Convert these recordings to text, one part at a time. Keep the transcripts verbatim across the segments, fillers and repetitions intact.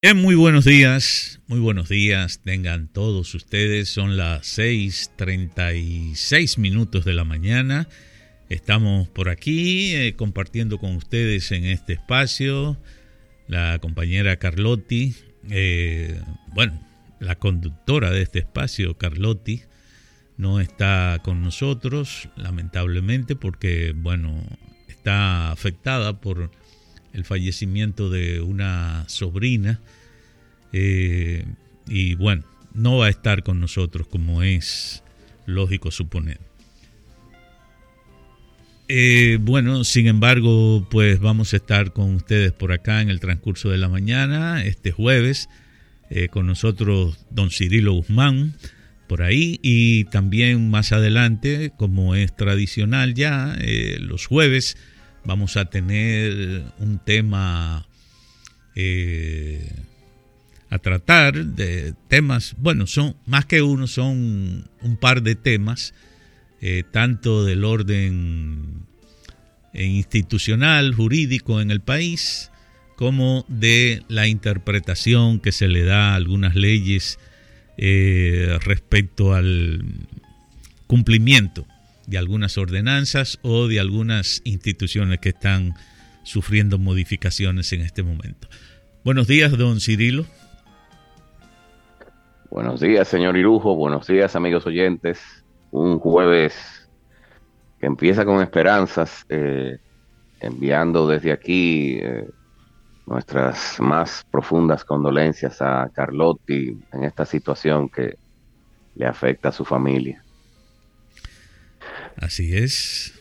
Bien, muy buenos días, muy buenos días, tengan todos ustedes, son las seis treinta y seis minutos de la mañana, estamos por aquí eh, compartiendo con ustedes en este espacio, la compañera Carlotti, eh, bueno, la conductora de este espacio, Carlotti, no está con nosotros, lamentablemente, porque, bueno, está afectada por el fallecimiento de una sobrina, eh, y bueno, no va a estar con nosotros como es lógico suponer. Eh, bueno, sin embargo, pues vamos a estar con ustedes por acá en el transcurso de la mañana, este jueves, eh, con nosotros don Cirilo Guzmán, por ahí, y también más adelante, como es tradicional ya, eh, los jueves, vamos a tener un tema eh, a tratar, de temas, bueno, son más que uno, son un par de temas, eh, tanto del orden institucional, jurídico en el país, como de la interpretación que se le da a algunas leyes eh, respecto al cumplimiento de algunas ordenanzas o de algunas instituciones que están sufriendo modificaciones en este momento. Buenos días, don Cirilo. Buenos días, señor Irujo. Buenos días, amigos oyentes. Un jueves que empieza con esperanzas, eh, enviando desde aquí eh, nuestras más profundas condolencias a Carlotti en esta situación que le afecta a su familia. Así es.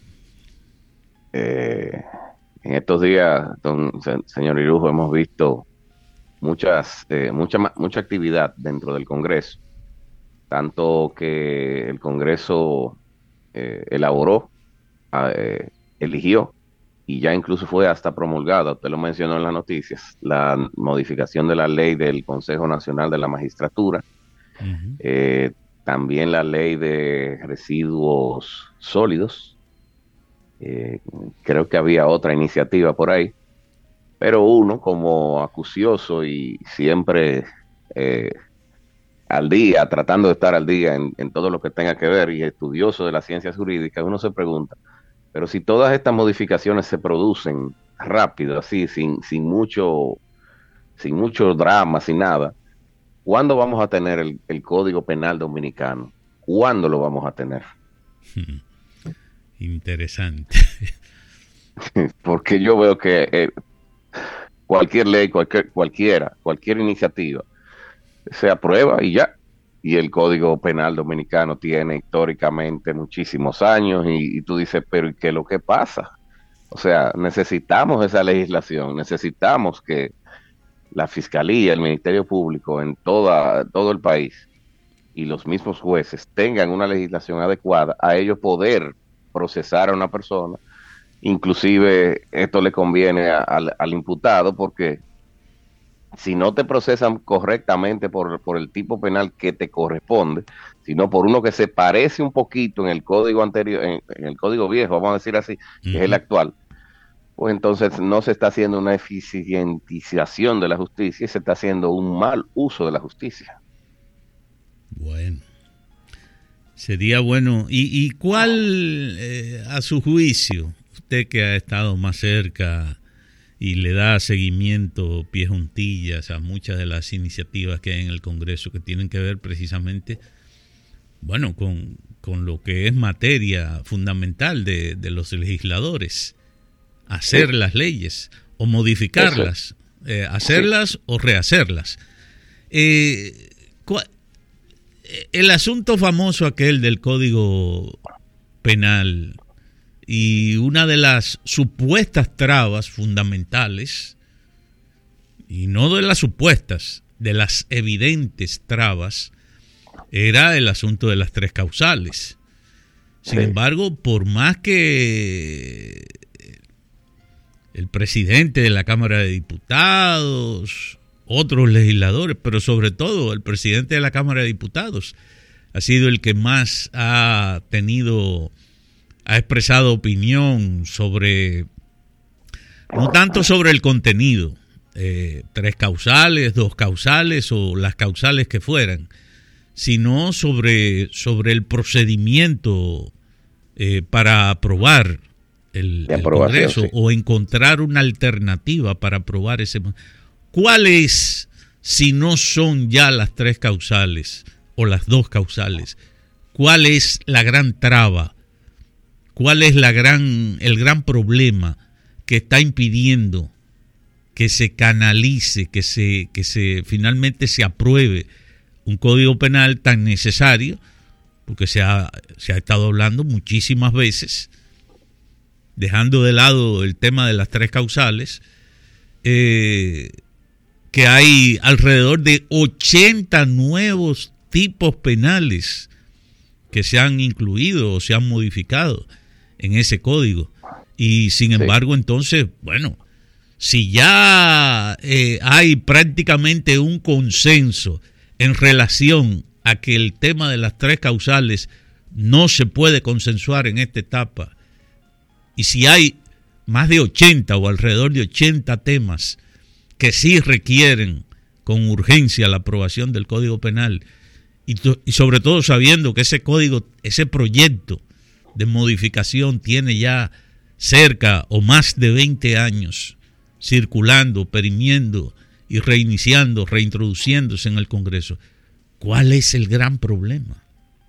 Eh, en estos días, don, señor Irujo, hemos visto muchas, eh, mucha, mucha actividad dentro del Congreso, tanto que el Congreso eh, elaboró, eh, eligió y ya incluso fue hasta promulgada, usted lo mencionó en las noticias, la modificación de la ley del Consejo Nacional de la Magistratura, uh-huh. eh, también la ley de residuos sólidos, eh, creo que había otra iniciativa por ahí, pero uno como acucioso y siempre eh, al día, tratando de estar al día en, en todo lo que tenga que ver y estudioso de las ciencias jurídicas, uno se pregunta, pero si todas estas modificaciones se producen rápido, así, sin, sin mucho, sin mucho drama, sin nada, ¿cuándo vamos a tener el, el Código Penal Dominicano? ¿Cuándo lo vamos a tener? Hmm. Interesante. Porque yo veo que eh, cualquier ley, cualquier, cualquiera, cualquier iniciativa se aprueba y ya. Y el Código Penal Dominicano tiene históricamente muchísimos años y, y tú dices, pero ¿y qué es lo que pasa? O sea, necesitamos esa legislación, necesitamos que la Fiscalía, el Ministerio Público en toda, todo el país y los mismos jueces tengan una legislación adecuada a ellos poder procesar a una persona. Inclusive esto le conviene a, al, al imputado porque si no te procesan correctamente por, por el tipo penal que te corresponde, sino por uno que se parece un poquito en el código anterior, en, en el código viejo, vamos a decir así, uh-huh. que es el actual, pues entonces no se está haciendo una eficientización de la justicia y se está haciendo un mal uso de la justicia. Bueno, sería bueno. ¿Y, y cuál, eh, a su juicio, usted que ha estado más cerca y le da seguimiento, pies juntillas a muchas de las iniciativas que hay en el Congreso que tienen que ver precisamente, bueno, con, con lo que es materia fundamental de, de los legisladores, hacer sí. las leyes o modificarlas, eh, hacerlas sí. o rehacerlas. Eh, el asunto famoso aquel del Código Penal y una de las supuestas trabas fundamentales, y no de las supuestas, de las evidentes trabas, era el asunto de las tres causales. Sin sí. embargo, por más que el presidente de la Cámara de Diputados, otros legisladores, pero sobre todo el presidente de la Cámara de Diputados, ha sido el que más ha tenido... ha expresado opinión sobre, no tanto sobre el contenido, eh, tres causales, dos causales o las causales que fueran, sino sobre, sobre el procedimiento eh, para aprobar el, el Congreso, sí, o encontrar una alternativa para aprobar ese. ¿Cuál es, si no son ya las tres causales o las dos causales, cuál es la gran traba? ¿Cuál es la gran, el gran problema que está impidiendo que se canalice, que se, que se finalmente se apruebe un código penal tan necesario? Porque se ha, se ha estado hablando muchísimas veces, dejando de lado el tema de las tres causales, eh, que hay alrededor de ochenta nuevos tipos penales que se han incluido o se han modificado en ese código. Y sin embargo, sí, entonces, bueno, si ya eh, hay prácticamente un consenso en relación a que el tema de las tres causales no se puede consensuar en esta etapa, y si hay más de ochenta o alrededor de ochenta temas que sí requieren con urgencia la aprobación del Código Penal, y, y sobre todo sabiendo que ese código, ese proyecto de modificación tiene ya cerca o más de veinte años circulando, perimiendo y reiniciando, reintroduciéndose en el Congreso, ¿cuál es el gran problema?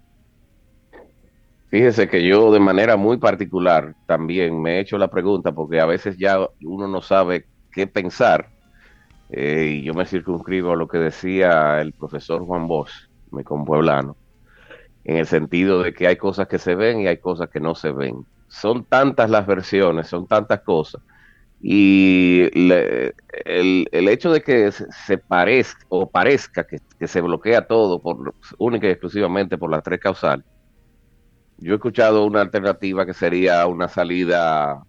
Fíjese que yo de manera muy particular también me he hecho la pregunta, porque a veces ya uno no sabe qué pensar, eh, y yo me circunscribo a lo que decía el profesor Juan Bosch, mi compueblano, en el sentido de que hay cosas que se ven y hay cosas que no se ven. Son tantas las versiones, son tantas cosas, y le, el, el hecho de que se, se parezca o parezca que, que se bloquea todo por única y exclusivamente por las tres causales. Yo he escuchado una alternativa que sería una salida,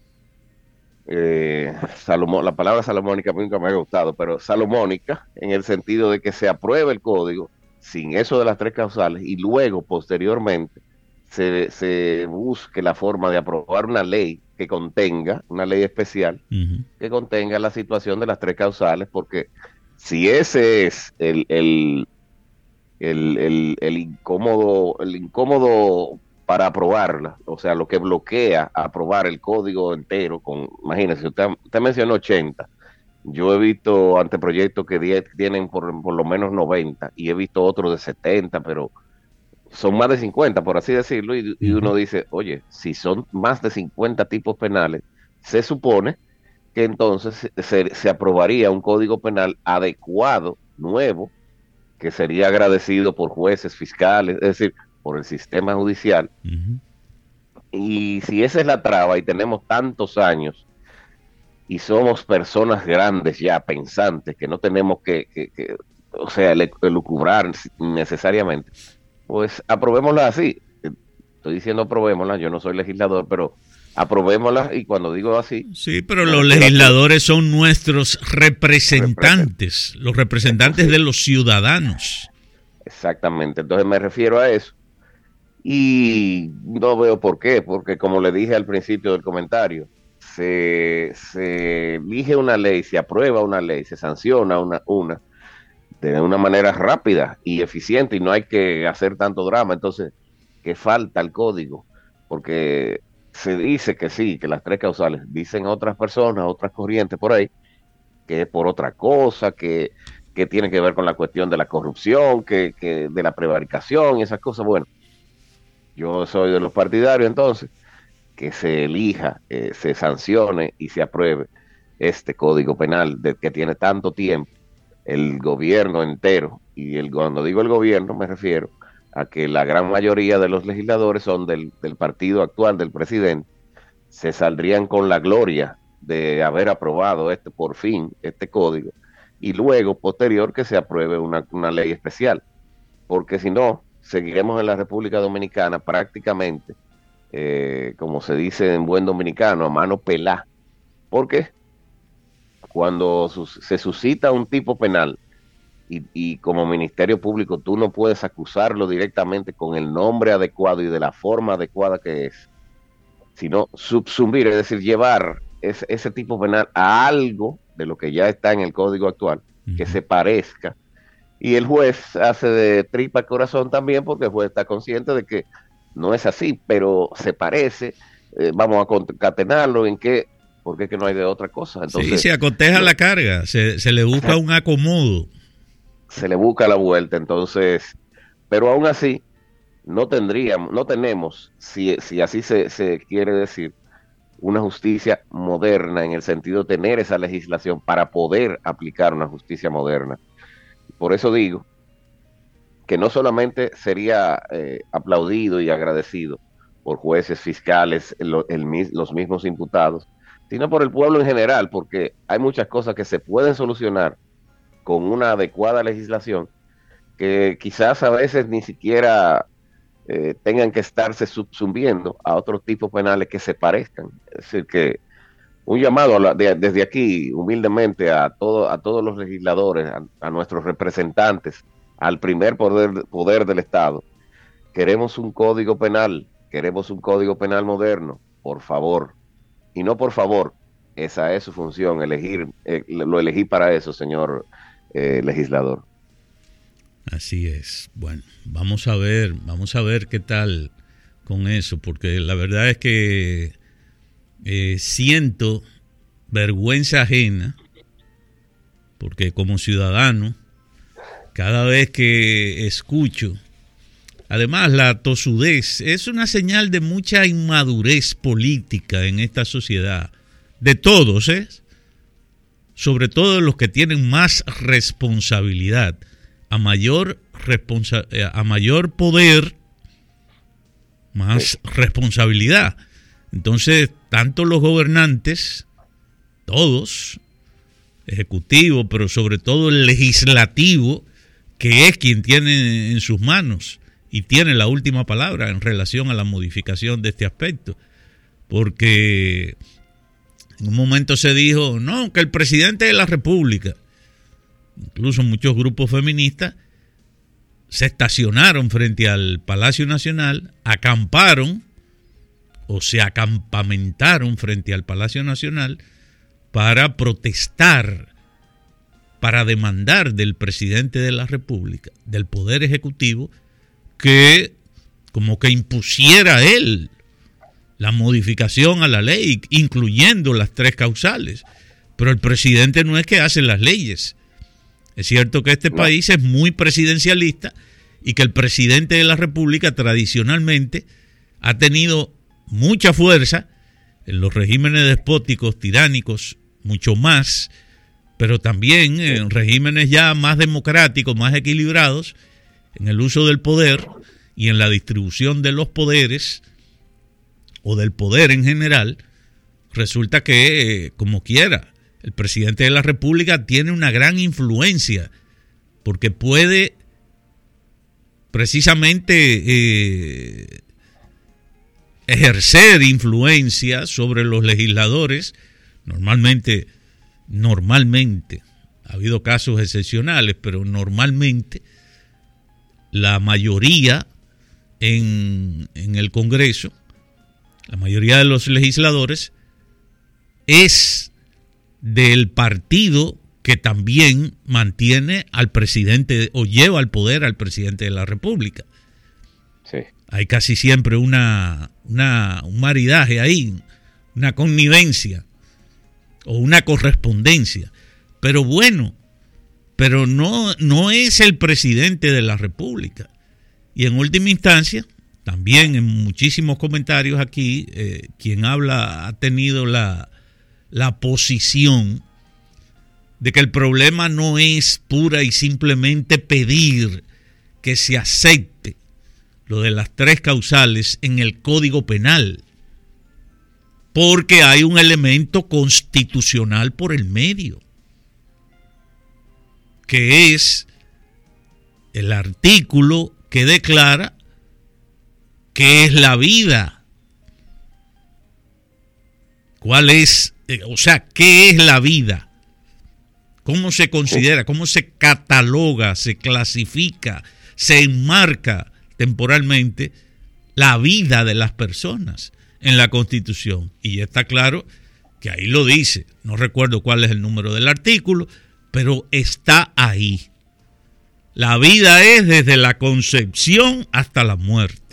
eh, Salomón, la palabra salomónica nunca me ha gustado, pero salomónica, en el sentido de que se apruebe el código sin eso de las tres causales y luego, posteriormente, se, se busque la forma de aprobar una ley que contenga, una ley especial, uh-huh, que contenga la situación de las tres causales, porque si ese es el... el El, el, el incómodo el incómodo para aprobarla, o sea, lo que bloquea aprobar el código entero, con, imagínese, usted, usted mencionó ochenta, yo he visto anteproyectos que diez, tienen por, por lo menos noventa, y he visto otros de setenta, pero son más de cincuenta, por así decirlo, y, y uno dice, oye, si son más de cincuenta tipos penales, se supone que entonces se, se aprobaría un código penal adecuado, nuevo, que sería agradecido por jueces, fiscales, es decir, por el sistema judicial. Uh-huh. Y si esa es la traba y tenemos tantos años y somos personas grandes ya, pensantes, que no tenemos que, que, que o sea, elucubrar necesariamente, pues aprobémosla así. Estoy diciendo aprobémosla, yo no soy legislador, pero aprobémosla, y cuando digo así... Sí, pero los legisladores son nuestros representantes, los representantes sí, de los ciudadanos. Exactamente, entonces me refiero a eso. Y no veo por qué, porque como le dije al principio del comentario, se, se elige una ley, se aprueba una ley, se sanciona una, una de una manera rápida y eficiente, y no hay que hacer tanto drama. Entonces, ¿qué falta el código? Porque... se dice que sí, que las tres causales, dicen otras personas, otras corrientes por ahí, que es por otra cosa, que, que tiene que ver con la cuestión de la corrupción, que, que de la prevaricación y esas cosas. Bueno, yo soy de los partidarios entonces, que se elija, eh, se sancione y se apruebe este código penal de, que tiene tanto tiempo, el gobierno entero, y el, cuando digo el gobierno me refiero a que la gran mayoría de los legisladores son del, del partido actual del presidente, se saldrían con la gloria de haber aprobado este por fin, este código, y luego, posterior, que se apruebe una, una ley especial, porque si no, seguiremos en la República Dominicana prácticamente, eh, como se dice en buen dominicano, a mano pelá. ¿Por qué? Cuando sus, se suscita un tipo penal, Y, y como Ministerio Público tú no puedes acusarlo directamente con el nombre adecuado y de la forma adecuada que es, sino subsumir, es decir, llevar ese, ese tipo penal a algo de lo que ya está en el código actual, uh-huh. que se parezca. Y el juez hace de tripa corazón también, porque el juez está consciente de que no es así, pero se parece. Eh, vamos a concatenarlo en qué, porque es que no hay de otra cosa. Entonces, sí, se acoteja no, la carga, se, se le busca un acomodo. Se le busca la vuelta, entonces, pero aún así, no tendríamos, no tenemos, si, si así se, se quiere decir, una justicia moderna, en el sentido de tener esa legislación para poder aplicar una justicia moderna. Por eso digo que no solamente sería eh, aplaudido y agradecido por jueces, fiscales, el, el, los mismos imputados, sino por el pueblo en general, porque hay muchas cosas que se pueden solucionar con una adecuada legislación, que quizás a veces ni siquiera eh, tengan que estarse subsumiendo a otros tipos penales que se parezcan. Es decir, que un llamado a la, de, desde aquí, humildemente, a, todo, a todos los legisladores, a, a nuestros representantes, al primer poder, poder del Estado. Queremos un código penal, queremos un código penal moderno, por favor. Y no por favor, esa es su función, elegir, eh, lo elegí para eso, señor eh, legislador. Así es. Bueno, vamos a ver, vamos a ver qué tal con eso, porque la verdad es que eh, siento vergüenza ajena, porque como ciudadano, cada vez que escucho, además la tosudez es una señal de mucha inmadurez política en esta sociedad, de todos, ¿eh? Sobre todo de los que tienen más responsabilidad. A mayor, responsa- a mayor poder, más responsabilidad. Entonces, tanto los gobernantes, todos, ejecutivo, pero sobre todo el legislativo, que es quien tiene en sus manos y tiene la última palabra en relación a la modificación de este aspecto. Porque en un momento se dijo, no, que el presidente de la República, incluso muchos grupos feministas, se estacionaron frente al Palacio Nacional, acamparon o se acampamentaron frente al Palacio Nacional para protestar, para demandar del presidente de la República, del Poder Ejecutivo, que como que impusiera él la modificación a la ley, incluyendo las tres causales. Pero el presidente no es que hace las leyes. Es cierto que este país es muy presidencialista y que el presidente de la República tradicionalmente ha tenido mucha fuerza en los regímenes despóticos, tiránicos, mucho más, pero también en regímenes ya más democráticos, más equilibrados, en el uso del poder y en la distribución de los poderes o del poder en general. Resulta que, eh, como quiera, el presidente de la República tiene una gran influencia porque puede precisamente eh, ejercer influencia sobre los legisladores. Normalmente, normalmente, ha habido casos excepcionales, pero normalmente la mayoría en, en el Congreso, la mayoría de los legisladores es del partido que también mantiene al presidente o lleva al poder al presidente de la República. Sí. Hay casi siempre una, una, un maridaje ahí, una connivencia o una correspondencia. Pero bueno, pero no, no es el presidente de la República. Y en última instancia, también en muchísimos comentarios aquí, eh, quien habla ha tenido la, la posición de que el problema no es pura y simplemente pedir que se acepte lo de las tres causales en el Código Penal, porque hay un elemento constitucional por el medio, que es el artículo que declara qué es la vida. ¿Cuál es? O sea, ¿qué es la vida? ¿Cómo se considera? ¿Cómo se cataloga, se clasifica, se enmarca temporalmente la vida de las personas en la Constitución? Y está claro que ahí lo dice, no recuerdo cuál es el número del artículo, pero está ahí. La vida es desde la concepción hasta la muerte.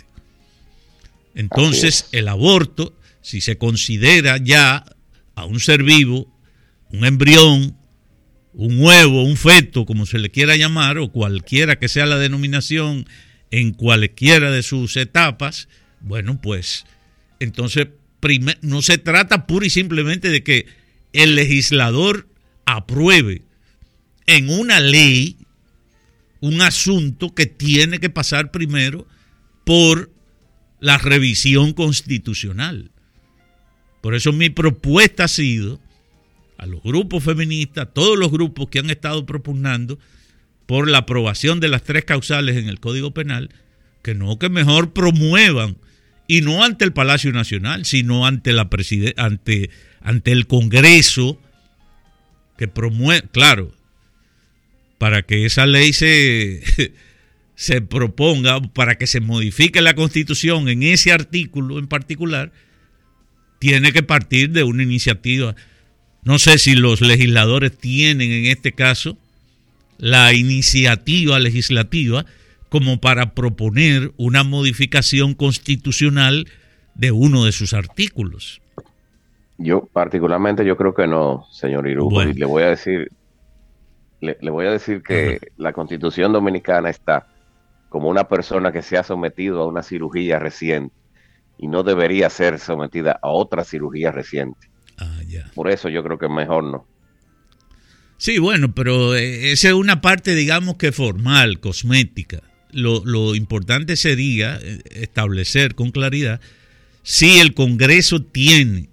Entonces, el aborto, si se considera ya a un ser vivo, un embrión, un huevo, un feto, como se le quiera llamar, o cualquiera que sea la denominación en cualquiera de sus etapas, bueno, pues, entonces primer, no se trata pura y simplemente de que el legislador apruebe en una ley un asunto que tiene que pasar primero por la revisión constitucional. Por eso mi propuesta ha sido a los grupos feministas, todos los grupos que han estado propugnando por la aprobación de las tres causales en el Código Penal, que no, que mejor promuevan, y no ante el Palacio Nacional, sino ante la preside- ante, ante el Congreso, que promueve, claro, para que esa ley se, se proponga, para que se modifique la Constitución en ese artículo en particular, tiene que partir de una iniciativa. No sé si los legisladores tienen en este caso la iniciativa legislativa como para proponer una modificación constitucional de uno de sus artículos. Yo particularmente yo creo que no, señor Irujo. Bueno. Y le voy a decir, le, le voy a decir que uh-huh. la Constitución Dominicana está como una persona que se ha sometido a una cirugía reciente y no debería ser sometida a otra cirugía reciente. Ah, ya. Por eso yo creo que mejor no. Sí, bueno, pero esa es una parte, digamos que formal, cosmética. Lo, lo importante sería establecer con claridad si el Congreso tiene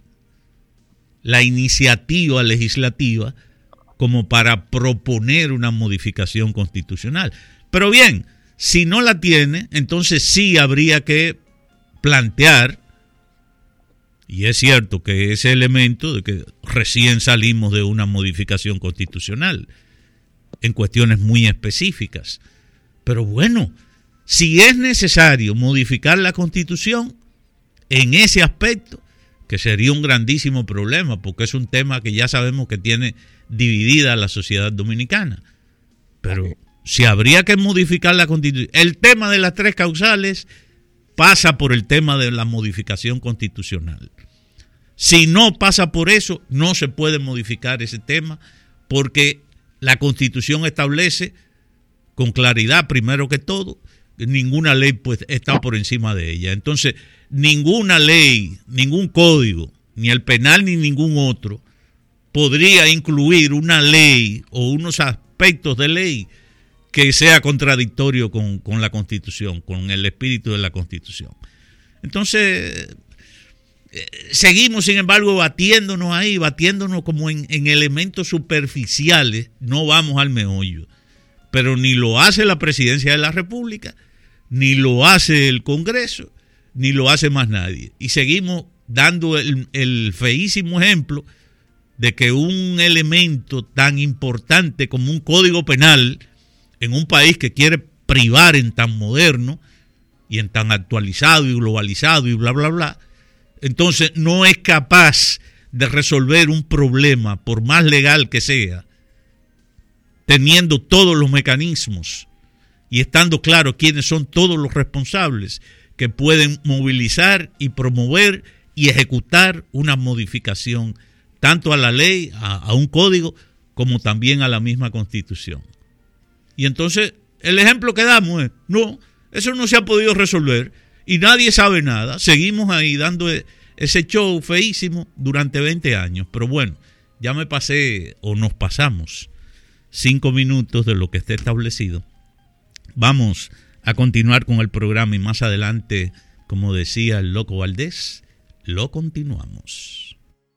la iniciativa legislativa como para proponer una modificación constitucional. Pero bien, si no la tiene, entonces sí habría que plantear, y es cierto que ese elemento de que recién salimos de una modificación constitucional en cuestiones muy específicas. Pero bueno, si es necesario modificar la Constitución en ese aspecto, que sería un grandísimo problema, porque es un tema que ya sabemos que tiene dividida a la sociedad dominicana. Pero si habría que modificar la Constitución, el tema de las tres causales pasa por el tema de la modificación constitucional. Si no pasa por eso, no se puede modificar ese tema, porque la Constitución establece con claridad, primero que todo, que ninguna ley pues está por encima de ella. Entonces, ninguna ley, ningún código, ni el penal ni ningún otro, podría incluir una ley o unos aspectos de ley que sea contradictorio con, con la Constitución, con el espíritu de la Constitución. Entonces, eh, seguimos, sin embargo, batiéndonos ahí, batiéndonos como en, en elementos superficiales, no vamos al meollo. Pero ni lo hace la Presidencia de la República, ni lo hace el Congreso, ni lo hace más nadie. Y seguimos dando el, el feísimo ejemplo de que un elemento tan importante como un código penal en un país que quiere privar en tan moderno y en tan actualizado y globalizado y bla, bla, bla, entonces no es capaz de resolver un problema, por más legal que sea, teniendo todos los mecanismos y estando claro quiénes son todos los responsables que pueden movilizar y promover y ejecutar una modificación tanto a la ley, a, a un código, como también a la misma Constitución. Y entonces el ejemplo que damos es, no, eso no se ha podido resolver y nadie sabe nada. Seguimos ahí dando ese show feísimo durante veinte años. Pero bueno, ya me pasé o nos pasamos cinco minutos de lo que esté establecido. Vamos a continuar con el programa y más adelante, como decía el Loco Valdés, lo continuamos.